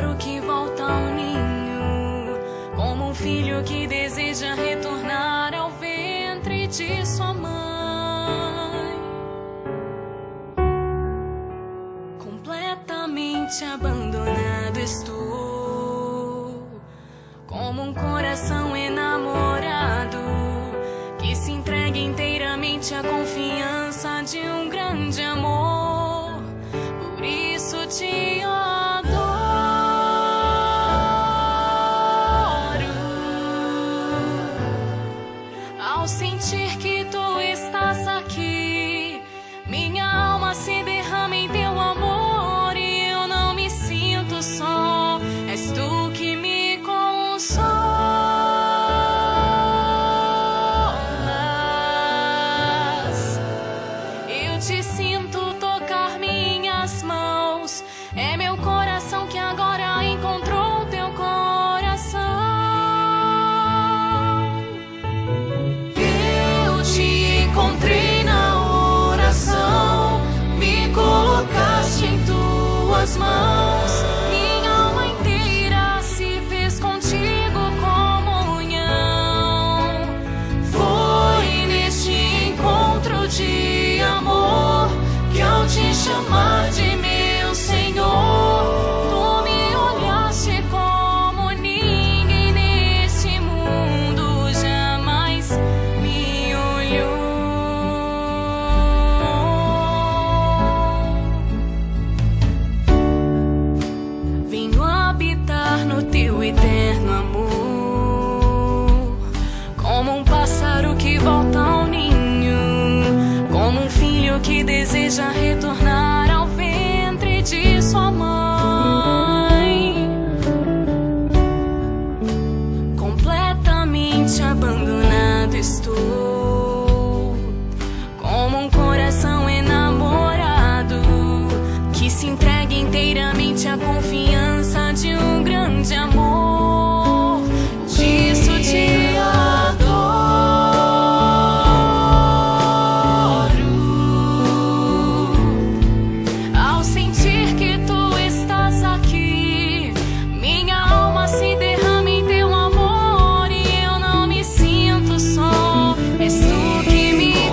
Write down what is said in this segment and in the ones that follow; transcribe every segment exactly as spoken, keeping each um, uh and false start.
pássaro que volta ao ninho, como um filho que deseja retornar ao ventre de sua mãe. Completamente abandonado estou, como um coração enamorado que se entrega inteiramente à confiança de um grande amor. Por isso te adoro. Ao sentir que tu estás aqui, minha alma se derrama em teu amor e eu não me sinto só. És tu que me consolas. Eu te sinto tocar minhas mãos. É meu coração que agora encontrou teu coração. Eu te encontrei na oração, me colocaste em tuas mãos. Minha alma inteira se fez contigo comunhão. Foi neste encontro de amor que ao te chamar de meu Senhor, tu me olhaste como ninguém neste mundo jamais me olhou. Venho habitar no teu eterno amor, como um pássaro que volta ao ninho, como um filho que deseja retornar ao ventre de sua mãe. Completamente abandonado estou, como um coração enamorado que se entrega inteiramente à confiança de um grande amor. Disso te adoro. Ao sentir que tu estás aqui, minha alma se derrama em teu amor e eu não me sinto só. És tu que me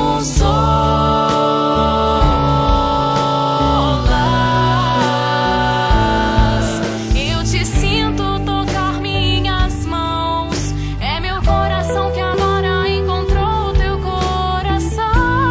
consolas. Eu te sinto tocar minhas mãos. É meu coração que agora encontrou teu coração.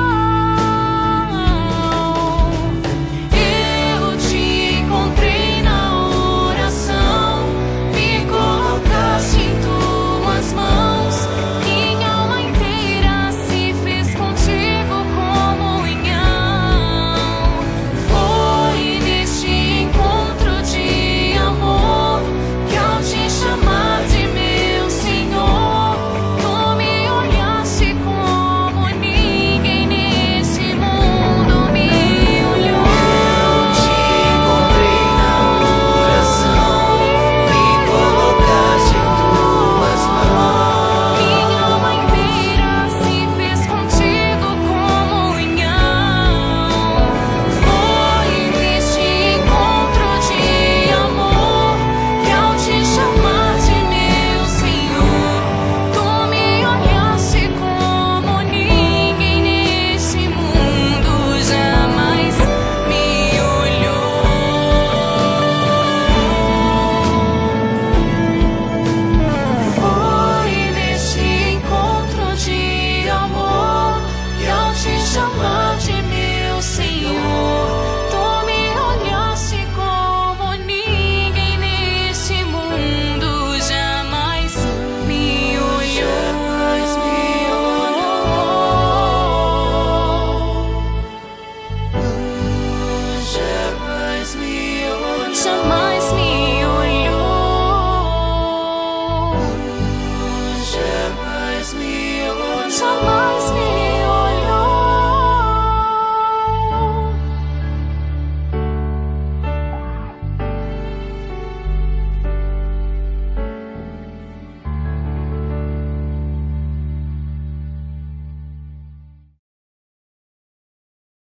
Eu te encontrei na oração, me colocaste em tuas mãos. Minha alma inteira se fez contigo comunhão. Foi neste encontro de amor que ao te chamar de meu Senhor, tu me olhaste como ninguém neste mundo me olhou. Eu te encontrei na oração, me colocaste em tuas mãos. Minha alma inteira se fez contigo comunhão. Foi neste encontro de amor que ao te chamar de meu Senhor, tu me olhaste como ninguém neste mundo jamais me olhou. Foi neste encontro de amor que ao te chamar de meu Senhor, tu me olhaste como ninguém neste mundo jamais me olhou. Jamais me olhou. Jamais me olhou. Jamais me olhou. Jamais